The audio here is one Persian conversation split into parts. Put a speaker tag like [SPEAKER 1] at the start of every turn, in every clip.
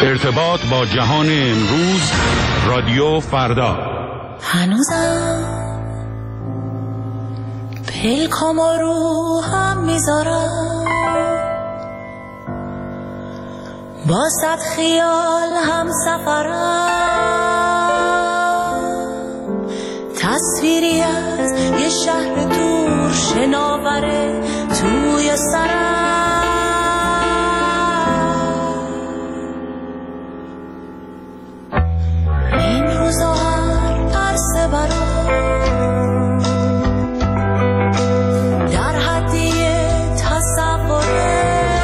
[SPEAKER 1] ارتباط با جهان امروز، رادیو فردا.
[SPEAKER 2] هنوزم پلکامو رو هم میذارم، با صد خیال هم سفرم، تصویری از یه شهر دور شناوره توی سرم. این روزا هر عرصه برام در حدی تصوره،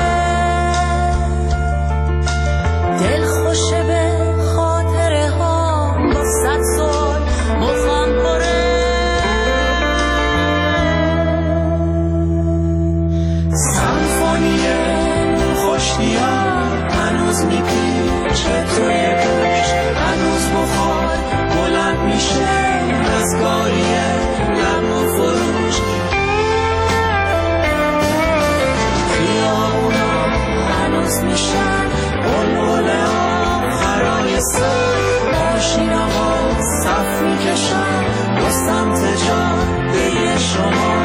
[SPEAKER 2] دل خوشه به خاطره ها با 100 سال مخم پره. سمفونی خوشنیار هنوز میپیچه توی گوش، هنوز بخار بلند میشه از گاریه لب و فروش. خیابونا هنوز میشن بلبله آخرای سر، ماشینا ها صف میکشن با سمت جاده شما.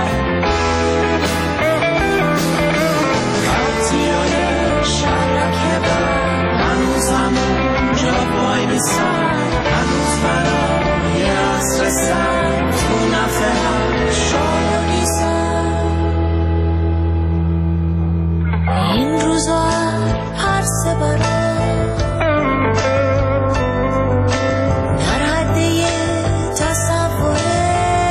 [SPEAKER 2] خطیای شرک بر هنوز همون جا وای میسن، هنوز برای عصر سر تو نفه هم شاید میسن. این روزا هر سه برام در حدی تصوره،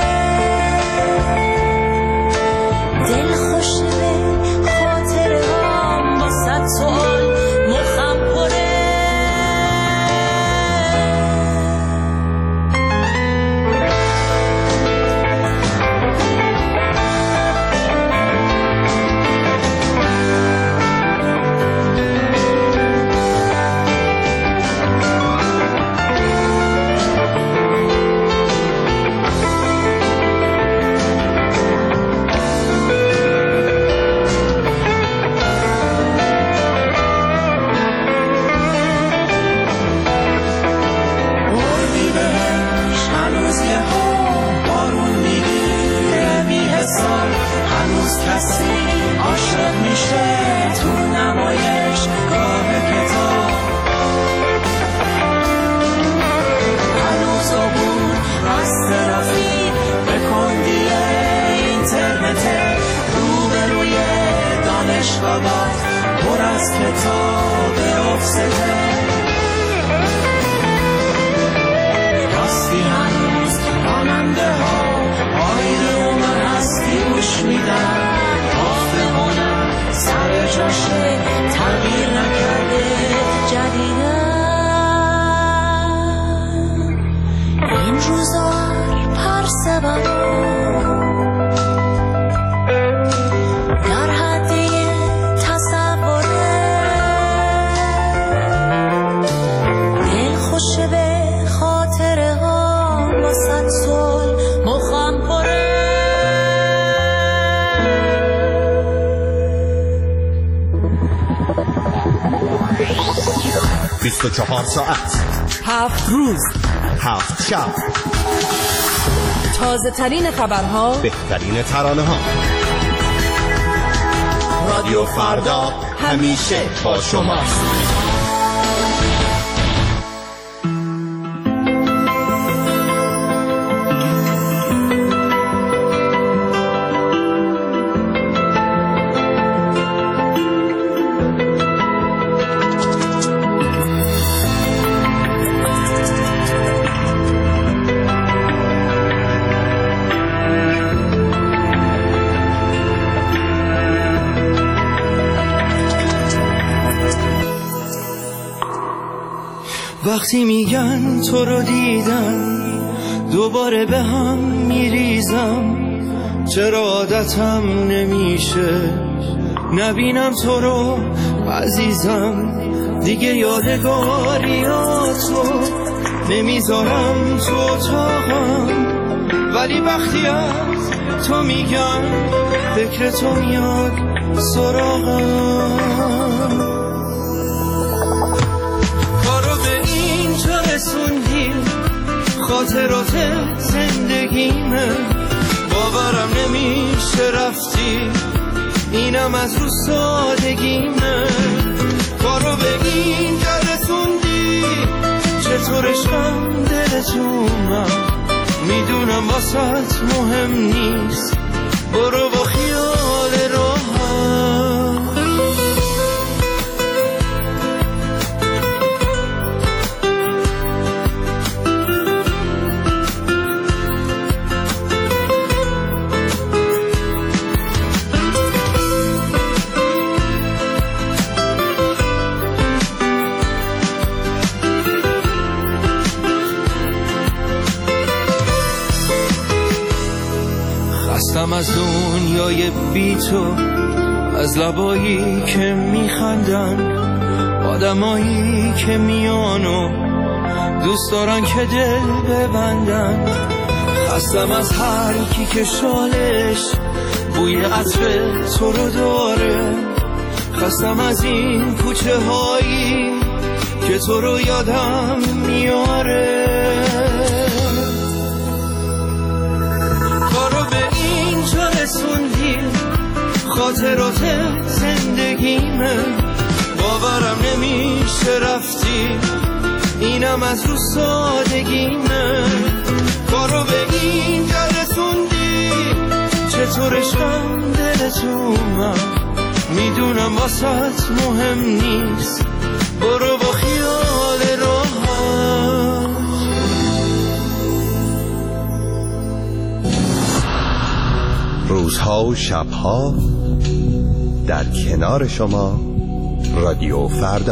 [SPEAKER 2] دل خوشه به خاطره هم با 100 سوال مخم پره. پر از کتاب افسده، راستی هنوز راننده ها آینه و من هستی گوش میدن، آفهانم سر جاشه تغییر نکرده جدیدن. این روزا هر سبب به خاطره ها با 100 سال مخم پره.
[SPEAKER 3] 24 ساعت
[SPEAKER 4] 7 روز
[SPEAKER 3] 7 شب،
[SPEAKER 4] تازه ترین خبرها،
[SPEAKER 3] بهترین ترانه ها. رادیو فردا همیشه با شماست.
[SPEAKER 5] وقتی میگن تو رو دیدم دوباره به هم میریزم، چرا عادتم نمیشه نبینم تو رو عزیزم، دیگه یادگاریاتو نمیذارم تو اتاقم، ولی وقتی از تو میگم فکر تو میاد سراغم. خاطرات زندگیمه، باورم نمیشه رفتی، اینم از رو سادگیمه. کارو بگین رسوندی، چطور عشقم دلتونم، میدونم واسط مهم نیست، برو با خیال راحت. خستم از دنیای بی تو، از لبایی که میخندن، آدمایی که میانو دوست دارن که دل ببندن. خستم از هر کی که شالش بوی عطر تو رو داره، خستم از این کوچه هایی که تو رو یادم میاره. کارو به اینجا رسوندی، خاطرات زندگیمه، باورم نمیشه رفتی، اینم از رو سادگیمه. کارو به اینجا رسوندی، چطور عشقم دلتونم، میدونم واسط مهم نیست، برو با خیال راحت.
[SPEAKER 3] روزها و شبها در کنار شما، رادیو فردا.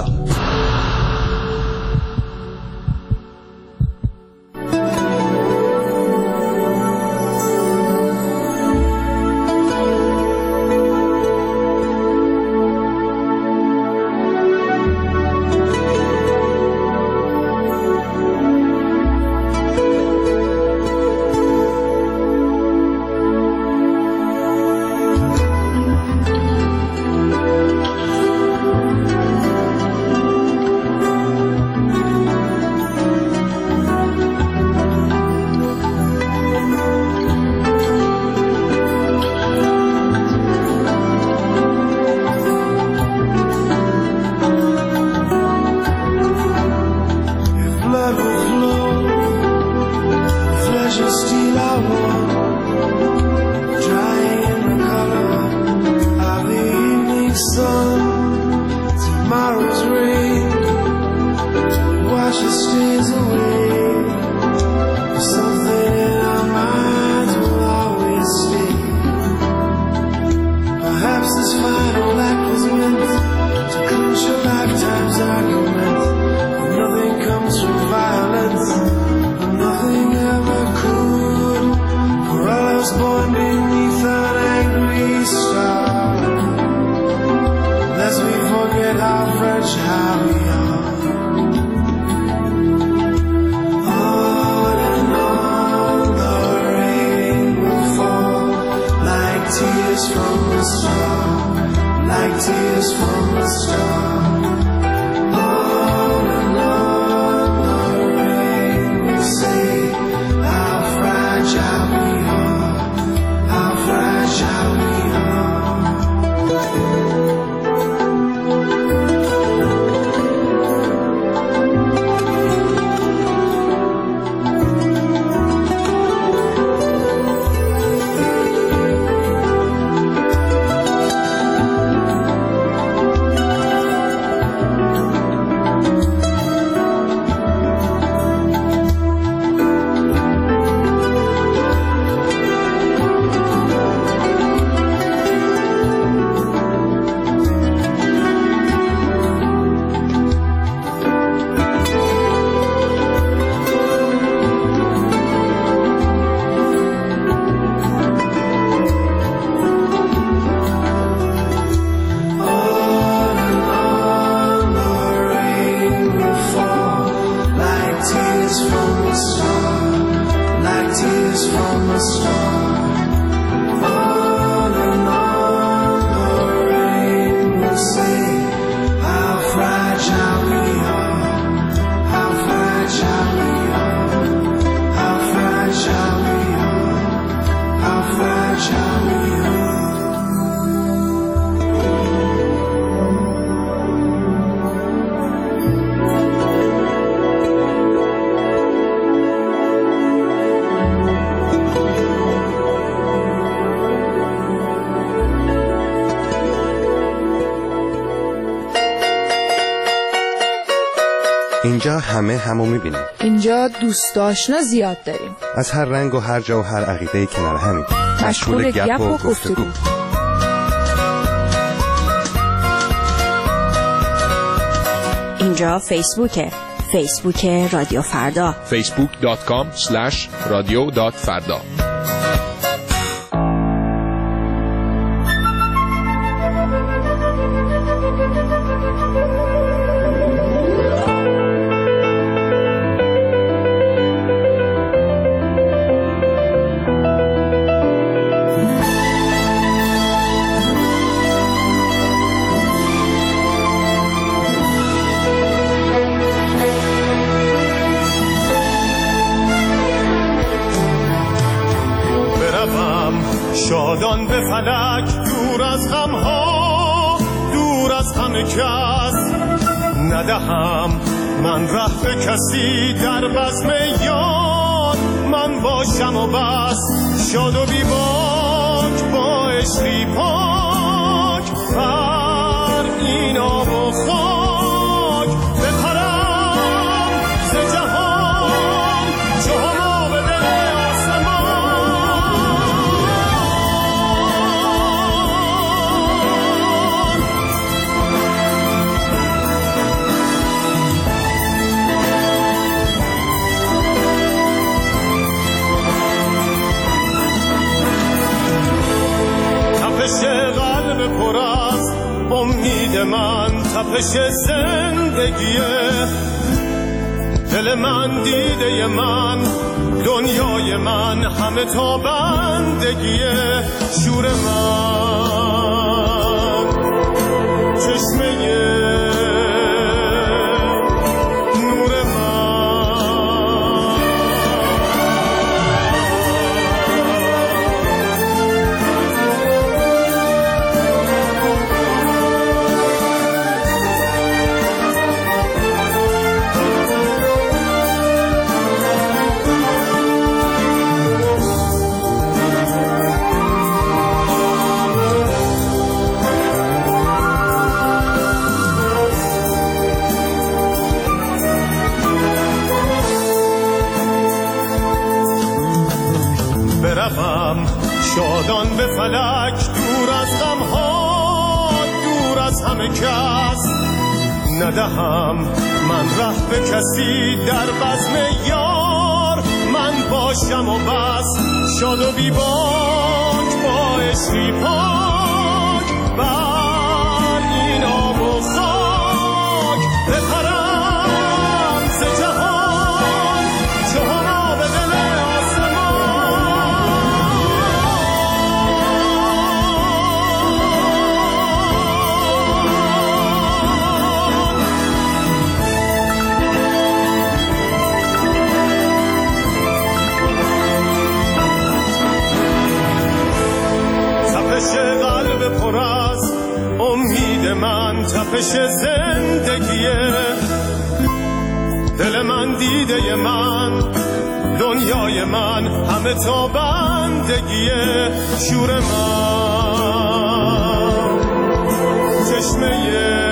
[SPEAKER 3] اینجا همه همو میبینیم.
[SPEAKER 4] اینجا دوست آشنا زیاد داریم.
[SPEAKER 3] از هر رنگ و هر جا و هر عقیده کنار همیم.
[SPEAKER 4] مشغول گپ و گفتگو.
[SPEAKER 6] اینجا فیسبوک رادیو فردا.
[SPEAKER 7] facebook.com/radio.farda.
[SPEAKER 8] شادان به فلک دور از غمها، دور از همه کس ندهم من ره به کسی، در بزم یاد من باشم و بس. شاد و بی باک با عشقی پاک، بر این آب و خاک بپرم ز جهان چو هما به دل قلب پر از امید من، تپش زندگیه دل من، دیده من، دنیای من، همه تا بندگیه. شور من چشمه شادان به فلک دور از غمها، دور از همه کس ندهم من ره به کسی، در بزم یار من باشم و بس. شاد و بی باک با عشقی پاک، بر این آب و خاک بپرم ز جهان چو هما به دل پر از امید من، تپش زندگیه دل من، دیده من، دنیای من، همه تا بندگیه. شور من چشمه